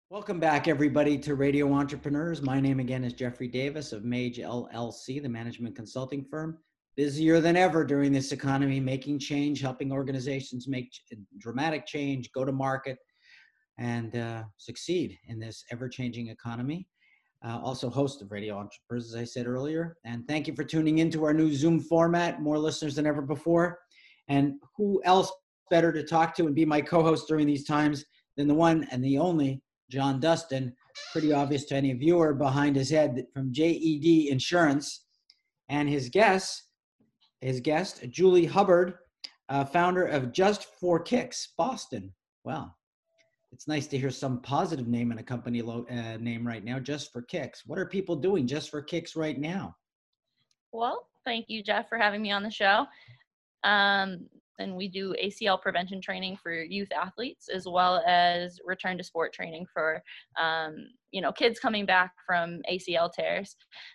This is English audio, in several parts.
Welcome back, everybody, to Radio Entrepreneurs. My name again is Jeffrey Davis of Mage LLC, the management consulting firm. Busier than ever during this economy, making change, helping organizations make dramatic change, go to market, and succeed in this ever-changing economy. Also host of Radio Entrepreneurs, as I said earlier. And thank you for tuning into our new Zoom format, more listeners than ever before. And who else better to talk to and be my co-host during these times than the one and the only John Dustin, pretty obvious to any viewer behind his head, from JED Insurance, and his guest, Julie Hubbard, founder of Just for Kicks, Boston. Well, it's nice to hear some positive name in a company name right now, Just for Kicks. What are people doing just for kicks right now? Well, thank you, Jeff, for having me on the show. And we do ACL prevention training for youth athletes, as well as return to sport training for, kids coming back from ACL tears.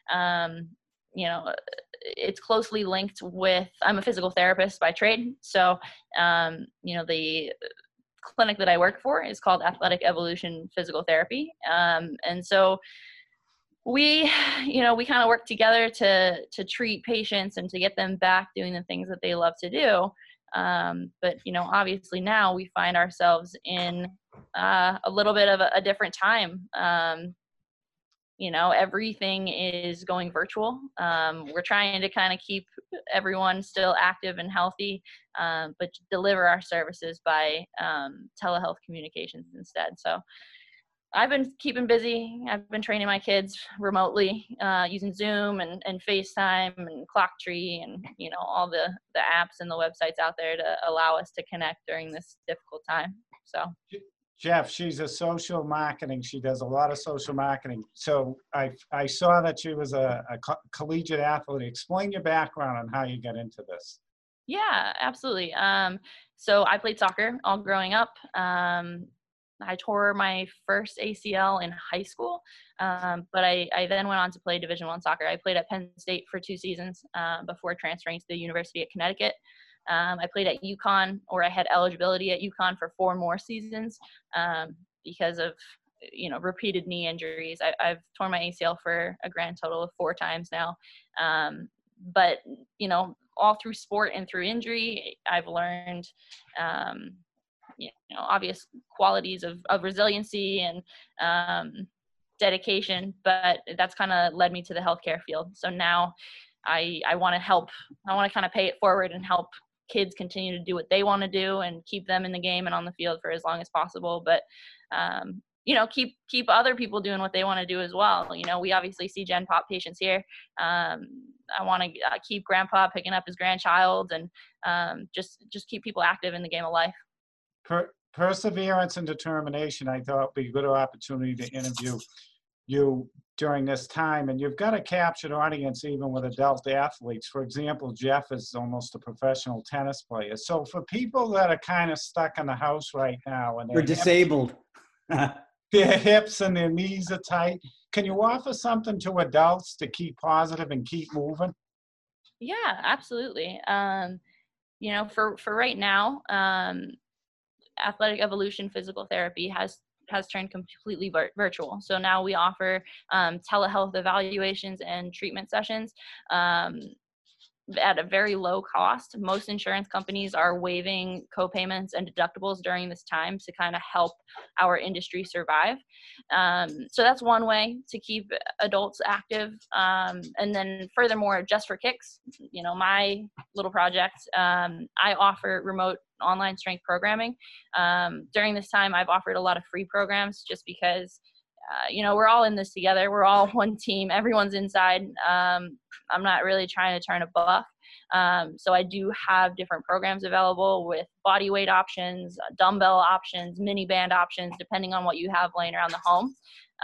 It's closely linked with, I'm a physical therapist by trade. So, the clinic that I work for is called Athletic Evolution Physical Therapy. And so we kind of work together to treat patients and to get them back doing the things that they love to do. But obviously now we find ourselves in a little bit of a different time. Everything is going virtual. We're trying to kind of keep everyone still active and healthy, but deliver our services by telehealth communications instead. So I've been keeping busy. I've been training my kids remotely using Zoom and FaceTime and ClockTree and, all the apps and the websites out there to allow us to connect during this difficult time. So, Jeff, she's a social marketing. She does a lot of social marketing. So I saw that she was a collegiate athlete. Explain your background on how you got into this. Yeah, absolutely. So I played soccer all growing up. I tore my first ACL in high school, but I then went on to play Division I soccer. I played at Penn State for 2 seasons before transferring to the University of Connecticut. I played at UConn, or I had eligibility at UConn for 4 more seasons because of repeated knee injuries. I've torn my ACL for a grand total of 4 times now. But all through sport and through injury, I've learned obvious qualities of resiliency and dedication, but that's kind of led me to the healthcare field. So now I want to help. I want to kind of pay it forward and help kids continue to do what they want to do and keep them in the game and on the field for as long as possible. But keep other people doing what they want to do as well. We obviously see Gen Pop patients here. I want to keep Grandpa picking up his grandchild and just keep people active in the game of life. Perseverance and determination, I thought, would be a good opportunity to interview you during this time. And you've got a captured audience even with adult athletes. For example, Jeff is almost a professional tennis player. So for people that are kind of stuck in the house right now and they're disabled, their hips and their knees are tight, can you offer something to adults to keep positive and keep moving? Yeah, absolutely. For right now, Athletic Evolution Physical Therapy has turned completely virtual. So now we offer telehealth evaluations and treatment sessions at a very low cost. Most insurance companies are waiving co-payments and deductibles during this time to kind of help our industry survive. So that's one way to keep adults active. And then furthermore, Just for Kicks, my little project, I offer remote online strength programming. During this time, I've offered a lot of free programs just because we're all in this together. We're all one team. Everyone's inside. I'm not really trying to turn a buck. So I do have different programs available with body weight options, dumbbell options, mini band options, depending on what you have laying around the home.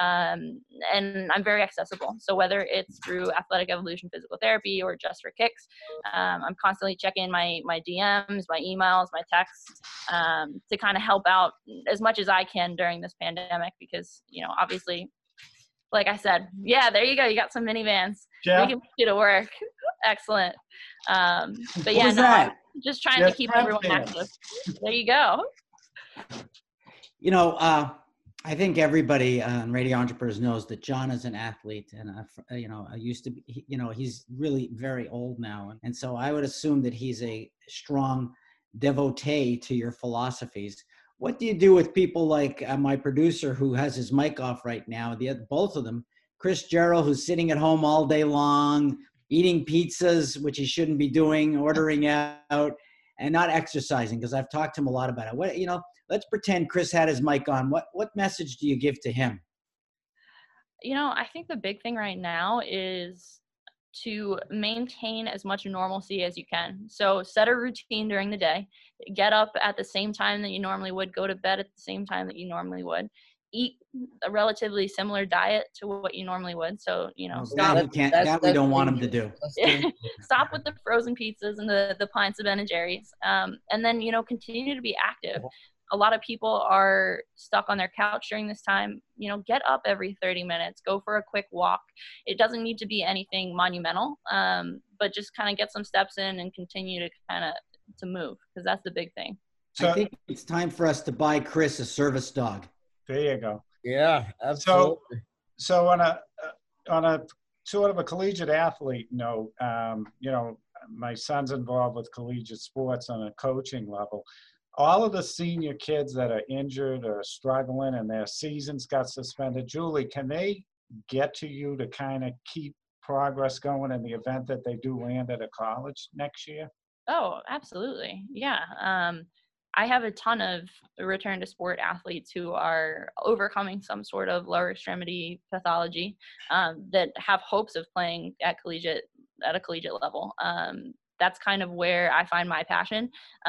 And I'm very accessible. So whether it's through Athletic Evolution Physical Therapy or Just for Kicks, I'm constantly checking my DMs, my emails, my texts, to kind of help out as much as I can during this pandemic, because, obviously, like I said, yeah, there you go. You got some minivans. Yeah. We can put you to work. Excellent. But yeah, I'm just trying to keep everyone active. There you go. I think everybody on Radio Entrepreneurs knows that John is an athlete, and I used to be. He's really very old now, and so I would assume that he's a strong devotee to your philosophies. What do you do with people like my producer, who has his mic off right now? Both of them, Chris Gerald, who's sitting at home all day long, eating pizzas, which he shouldn't be doing, ordering out, and not exercising. Because I've talked to him a lot about it. Let's pretend Chris had his mic on. What message do you give to him? I think the big thing right now is to maintain as much normalcy as you can. So set a routine during the day, get up at the same time that you normally would, go to bed at the same time that you normally would, eat a relatively similar diet to what you normally would. So, stop. That we don't want him to do. Stop with the frozen pizzas and the pints of Ben and Jerry's. And then, continue to be active. A lot of people are stuck on their couch during this time. Get up every 30 minutes, go for a quick walk. It doesn't need to be anything monumental, but just kind of get some steps in and continue to move, because that's the big thing. So, I think it's time for us to buy Chris a service dog. There you go. Yeah, absolutely. So on a sort of a collegiate athlete note, my son's involved with collegiate sports on a coaching level. All of the senior kids that are injured or struggling and their seasons got suspended, Julie, can they get to you to kind of keep progress going in the event that they do land at a college next year? Oh, absolutely. Yeah. I have a ton of return to sport athletes who are overcoming some sort of lower extremity pathology that have hopes of playing at a collegiate level. That's kind of where I find my passion.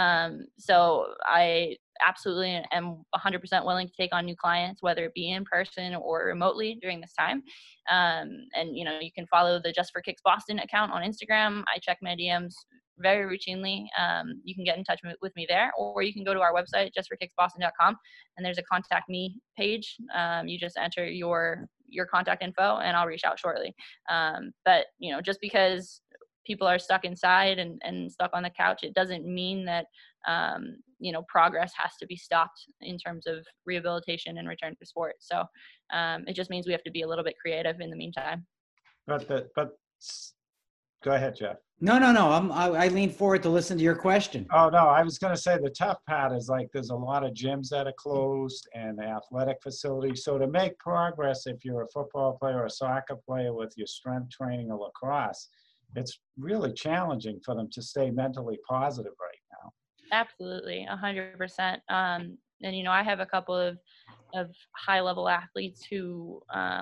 So I absolutely am 100% willing to take on new clients, whether it be in person or remotely during this time. And, you can follow the Just for Kicks Boston account on Instagram. I check my DMs very routinely. You can get in touch with me there, or you can go to our website, justforkicksboston.com, and there's a contact me page. You just enter your contact info and I'll reach out shortly. But, just because people are stuck inside and stuck on the couch, it doesn't mean that, progress has to be stopped in terms of rehabilitation and return to sport. So it just means we have to be a little bit creative in the meantime. But go ahead, Jeff. No. I lean forward to listen to your question. Oh, no, I was going to say the tough part is there's a lot of gyms that are closed and athletic facilities. So to make progress, if you're a football player or a soccer player with your strength training or lacrosse, it's really challenging for them to stay mentally positive right now. Absolutely, 100%. And, I have a couple of high-level athletes who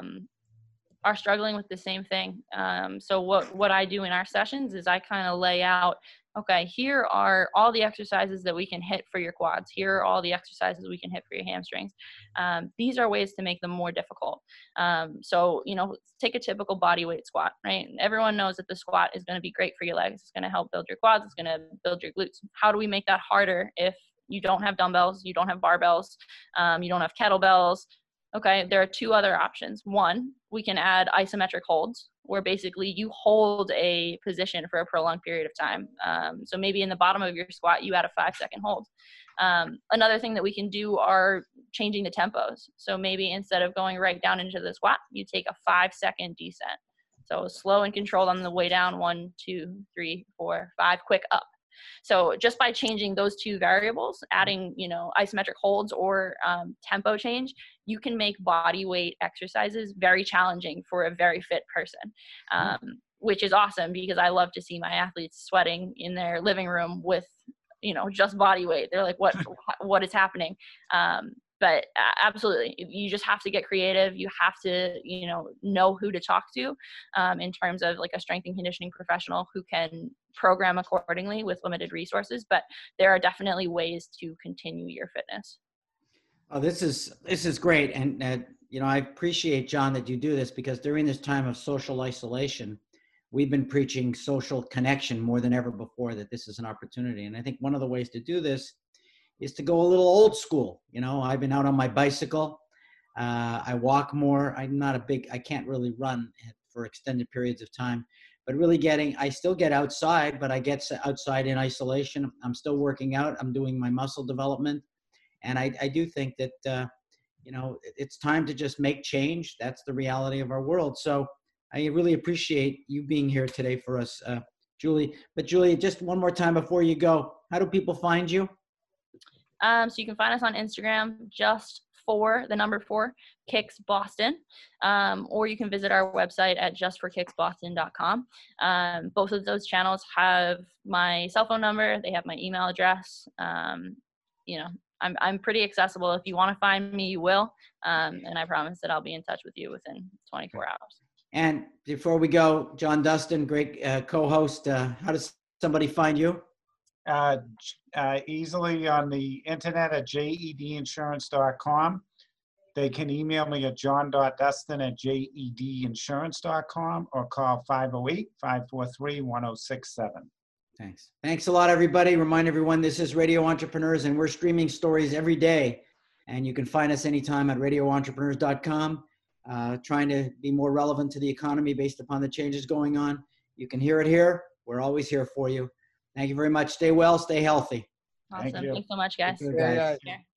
are struggling with the same thing. So what I do in our sessions is I kind of lay out, okay, here are all the exercises that we can hit for your quads. Here are all the exercises we can hit for your hamstrings. These are ways to make them more difficult. So, take a typical body weight squat, right? Everyone knows that the squat is going to be great for your legs. It's going to help build your quads. It's going to build your glutes. How do we make that harder if you don't have dumbbells, you don't have barbells, you don't have kettlebells? Okay, there are two other options. One, we can add isometric holds, where basically you hold a position for a prolonged period of time. So maybe in the bottom of your squat, you add a 5-second hold. Another thing that we can do are changing the tempos. So maybe instead of going right down into the squat, you take a 5-second descent. So slow and controlled on the way down, 1, 2, 3, 4, 5, quick up. So just by changing those two variables, adding, isometric holds or tempo change, you can make body weight exercises very challenging for a very fit person, which is awesome because I love to see my athletes sweating in their living room with, just body weight. They're like, what is happening? But absolutely, you just have to get creative. You have to, know who to talk to in terms of like a strength and conditioning professional who can program accordingly with limited resources. But there are definitely ways to continue your fitness. Oh, this is great. And, I appreciate, John, that you do this, because during this time of social isolation, we've been preaching social connection more than ever before, that this is an opportunity. And I think one of the ways to do this is to go a little old school. I've been out on my bicycle. I walk more. I can't really run for extended periods of time, but really I still get outside, but I get outside in isolation. I'm still working out. I'm doing my muscle development. And I do think that, you know, it's time to just make change. That's the reality of our world. So I really appreciate you being here today for us, Julie. But Julie, just one more time before you go, how do people find you? So you can find us on Instagram, just for the number 4, Kicks Boston, or you can visit our website at justforkicksboston.com. Both of those channels have my cell phone number. They have my email address. You know, I'm pretty accessible. If you want to find me, you will. And I promise that I'll be in touch with you within 24 hours. And before we go, John Dustin, great co-host. How does somebody find you? Easily on the internet at jedinsurance.com. They can email me at john.dustin@jedinsurance.com or call 508-543-1067. Thanks. Thanks a lot, everybody. Remind everyone, this is Radio Entrepreneurs, and we're streaming stories every day. And you can find us anytime at radioentrepreneurs.com, trying to be more relevant to the economy based upon the changes going on. You can hear it here. We're always here for you. Thank you very much. Stay well, stay healthy. Awesome. Thank you. Thanks so much, guys. Take care, guys. Take care.